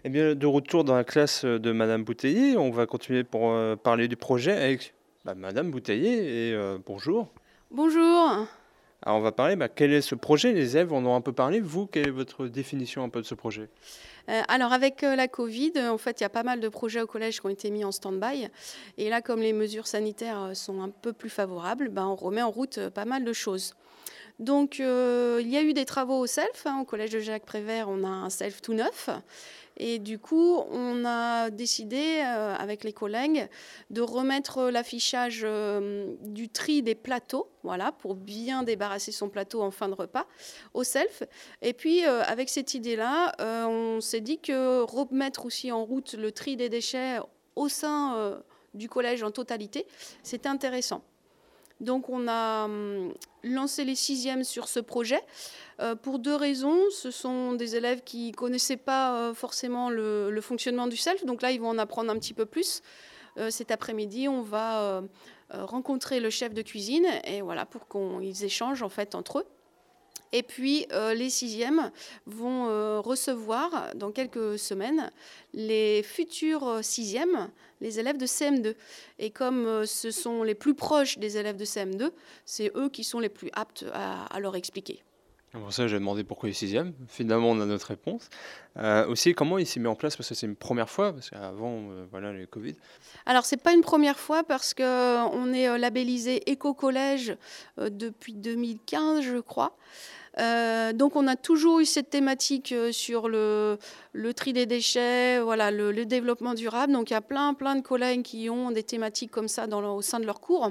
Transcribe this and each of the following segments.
Eh bien, de retour dans la classe de Madame Bouteiller, on va continuer pour parler du projet avec Madame Bouteiller. Bonjour. Bonjour. Alors, on va parler, quel est ce projet? Les élèves en ont un peu parlé. Vous, quelle est votre définition un peu de ce projet? Alors avec la Covid, en fait, il y a pas mal de projets au collège qui ont été mis en stand-by. Et là, comme les mesures sanitaires sont un peu plus favorables, on remet en route pas mal de choses. Donc, il y a eu des travaux au self, au collège de Jacques Prévert, on a un self tout neuf. Et du coup, on a décidé, avec les collègues, de remettre l'affichage du tri des plateaux, voilà, pour bien débarrasser son plateau en fin de repas, au self. Et puis, avec cette idée-là, on s'est dit que remettre aussi en route le tri des déchets au sein du collège en totalité, c'était intéressant. Donc on a lancé les 6e sur ce projet pour 2 raisons. Ce sont des élèves qui ne connaissaient pas forcément le fonctionnement du self, donc là ils vont en apprendre un petit peu plus. Cet après-midi, on va rencontrer le chef de cuisine et voilà, pour qu'ils échangent en fait entre eux. Et puis, les 6e vont recevoir dans quelques semaines les futurs 6e, les élèves de CM2. Et comme ce sont les plus proches des élèves de CM2, c'est eux qui sont les plus aptes à leur expliquer. Pour ça, j'ai demandé pourquoi les sixièmes. Finalement, on a notre réponse. Aussi, comment il s'est mis en place? Parce que c'est une première fois, parce qu'avant, voilà, le Covid. Alors, c'est pas une première fois parce qu'on est labellisé Éco-Collège depuis 2015, je crois. Donc on a toujours eu cette thématique sur le tri des déchets, voilà, le développement durable. Donc il y a plein de collègues qui ont des thématiques comme ça au sein de leur cours.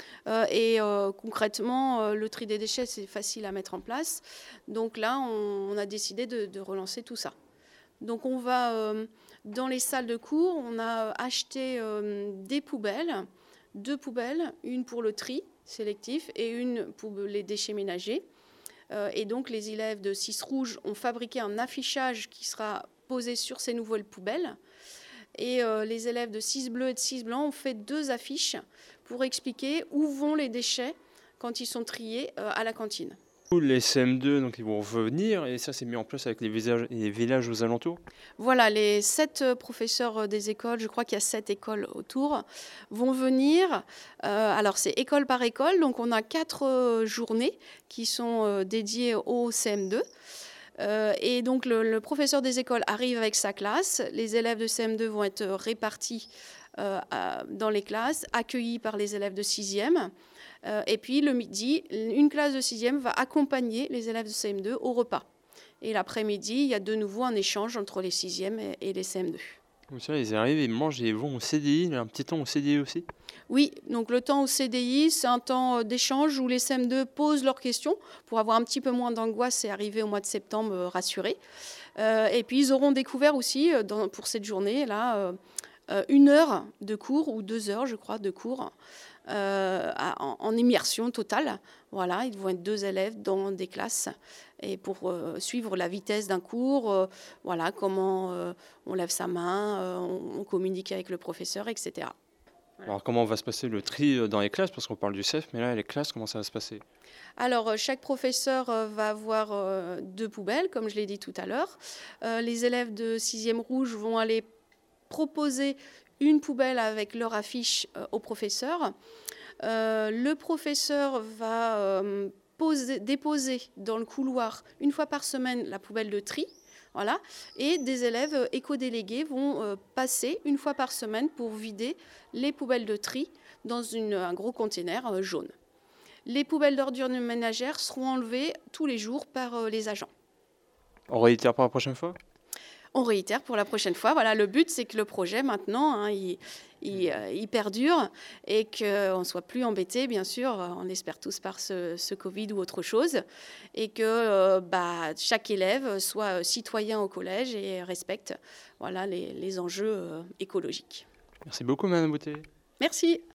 Concrètement, le tri des déchets, c'est facile à mettre en place. Donc là, on a décidé de relancer tout ça. Donc on va dans les salles de cours, on a acheté des poubelles, 2 poubelles, une pour le tri sélectif et une pour les déchets ménagers. Et donc les élèves de 6 rouges ont fabriqué un affichage qui sera posé sur ces nouvelles poubelles. Et les élèves de 6 bleus et de 6 blancs ont fait 2 affiches pour expliquer où vont les déchets quand ils sont triés à la cantine. Les CM2, donc, ils vont revenir, et ça, c'est mis en place avec les villages aux alentours. Voilà, les 7 professeurs des écoles, je crois qu'il y a 7 écoles autour, vont venir. Alors, c'est école par école, donc on a 4 journées qui sont dédiées au CM2. Et donc, le professeur des écoles arrive avec sa classe. Les élèves de CM2 vont être répartis dans les classes, accueillis par les élèves de 6e. Et puis, le midi, une classe de 6e va accompagner les élèves de CM2 au repas. Et l'après-midi, il y a de nouveau un échange entre les 6e et les CM2. Comme ça, ils arrivent, ils mangent et ils vont au CDI. Il y a un petit temps au CDI aussi. Oui, donc le temps au CDI, c'est un temps d'échange où les CM2 posent leurs questions pour avoir un petit peu moins d'angoisse et arriver au mois de septembre rassurés. Et puis, ils auront découvert aussi, pour cette journée-là, 1 heure de cours, ou 2 heures, je crois, de cours, en immersion totale. Voilà, ils vont être 2 élèves dans des classes et pour suivre la vitesse d'un cours, voilà, comment on lève sa main, on communique avec le professeur, etc. Alors, comment va se passer le tri dans les classes? Parce qu'on parle du CEF, mais là, les classes, comment ça va se passer? Alors, chaque professeur va avoir 2 poubelles, comme je l'ai dit tout à l'heure. Les élèves de 6e rouge vont aller proposer une poubelle avec leur affiche au professeur. Le professeur va déposer dans le couloir 1 fois par semaine la poubelle de tri. Voilà. Et des élèves éco-délégués vont passer 1 fois par semaine pour vider les poubelles de tri dans un gros container jaune. Les poubelles d'ordures ménagères seront enlevées tous les jours par les agents. On réitère pour la prochaine fois? On réitère pour la prochaine fois. Voilà, le but, c'est que le projet, maintenant, il perdure et qu'on ne soit plus embêté, bien sûr, on espère tous par ce Covid ou autre chose, et que chaque élève soit citoyen au collège et respecte voilà, les enjeux écologiques. Merci beaucoup, Madame Bouteiller. Merci.